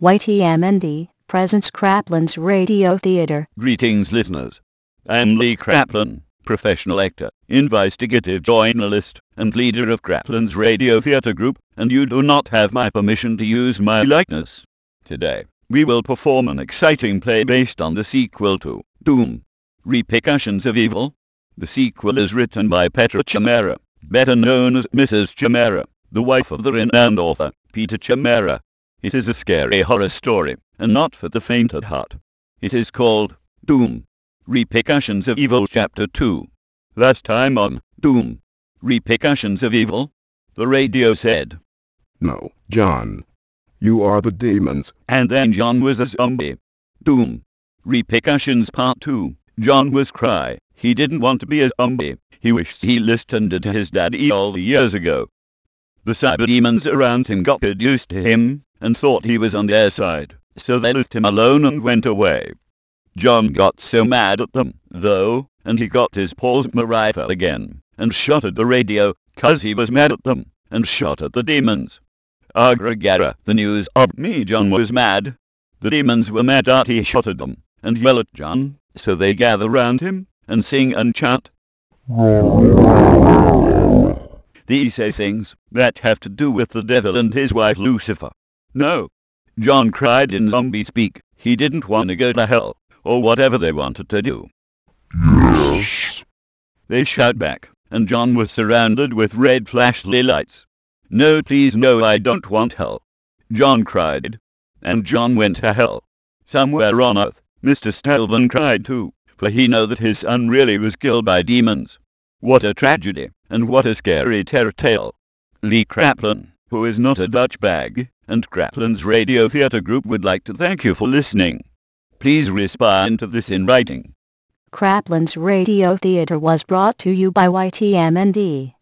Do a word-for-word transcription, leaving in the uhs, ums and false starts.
Y T M N D presents Kraplin's Radio Theater. Greetings, listeners. I'm Lee Kraplin, professional actor, investigative journalist, and leader of Kraplin's Radio Theater Group, and you do not have my permission to use my likeness. Today, we will perform an exciting play based on the sequel to Doom: Repercussions of Evil. The sequel is written by Petra Chimera, better known as Missus Chimera, the wife of the renowned author, Peter Chimera. It is a scary horror story, and not for the faint at heart. It is called Doom: Repercussions of Evil Chapter two. Last time on Doom: Repercussions of Evil, the radio said, "No, John. You are the demons." And then John was a zombie. Doom: Repercussions Part two. John was cry. He didn't want to be a zombie. He wished he listened to his daddy all the years ago. The cyber demons around him got used to him, and thought he was on their side, so they left him alone and went away. John got so mad at them, though, and he got his plasma rifle again, and shot at the radio, 'cause he was mad at them, and shot at the demons. Agra the news of me John was mad. The demons were mad that he shot at them, and yell at John, so they gather round him, and sing and chant. These say things that have to do with the devil and his wife Lucifer. No. John cried in zombie speak. He didn't want to go to hell, or whatever they wanted to do. Yes. They shout back, and John was surrounded with red flashlight lights. No, please, no, I don't want hell. John cried. And John went to hell. Somewhere on earth, Mister Stelvin cried too, for he knew that his son really was killed by demons. What a tragedy, and what a scary terror tale. Lee Kraplin, who is not a Dutch bag, and Kraplin's Radio Theater Group would like to thank you for listening. Please respond to this in writing. Kraplin's Radio Theater was brought to you by Y T M N D.